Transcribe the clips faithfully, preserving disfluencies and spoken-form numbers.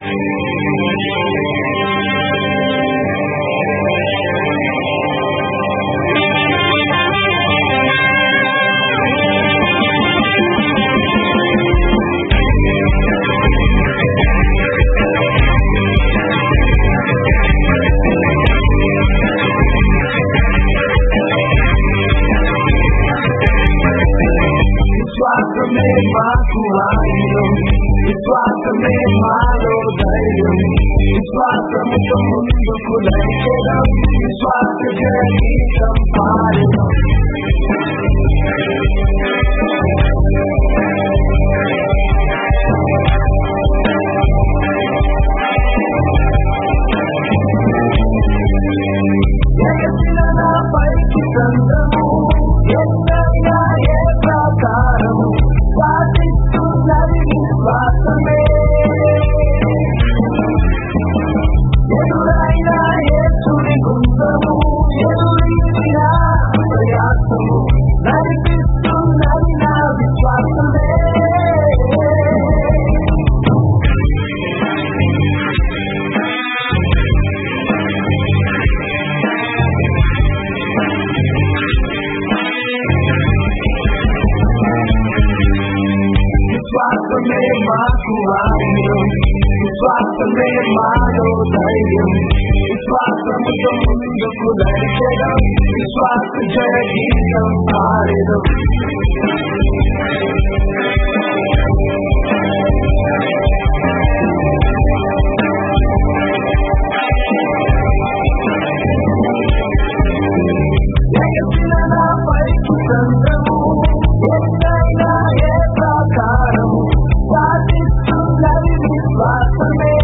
విశ్వాసమే మాలో ధైర్యం, విశ్వాసముతో ముందుకు నడిచెదం, విశ్వాస జీవితం పాడెదం. ఎగసిన నా పైకి చంద్రము ఎన్నైనా ఏ ప్రకారము సాధిస్తున్నది విశ్వాసమే. ఎదురైనా యేసుని గుండము ఎదురీన ప్రయాసము నడిపిస్తున్నది నా విశ్వాసమే. విశ్వాసమే మాకు ఆయుధం, విశ్వాసమే మాలో ధైర్యం, విశ్వాసముతో ముందుకు నడిచెదం, విశ్వాస జయ గీతం పాడెదం. ఎగసిన నా పైకి చంద్రము ఎన్నైనా ఏ ప్రకారము సాధిస్తున్నది విశ్వాసమే.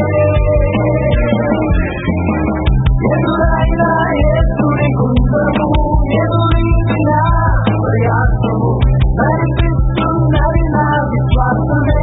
ఎదురైనా యేసుని గుండము ఎదురీన ప్రయాసము నడిపిస్తున్నది నా విశ్వాసమే.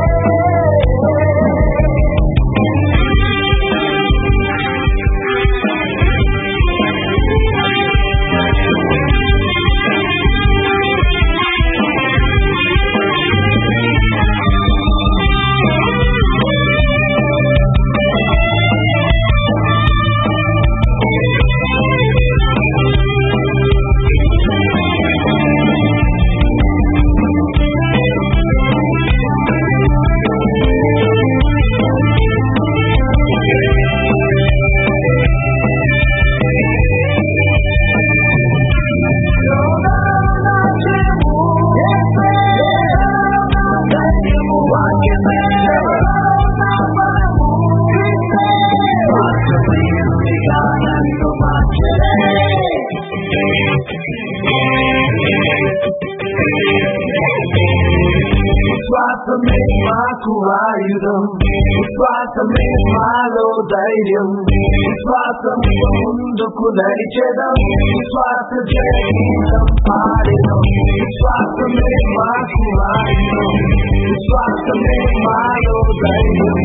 విశ్వాసమే మాకు ఆయుధం, విశ్వాసమే మాలో ధైర్యం, విశ్వాసముతో ముందుకు నడిచెదం, విశ్వాస జయ గీతం పాడెదం. విశ్వాసమే మాకు ఆయుధం, విశ్వాసమే మాలో ధైర్యం,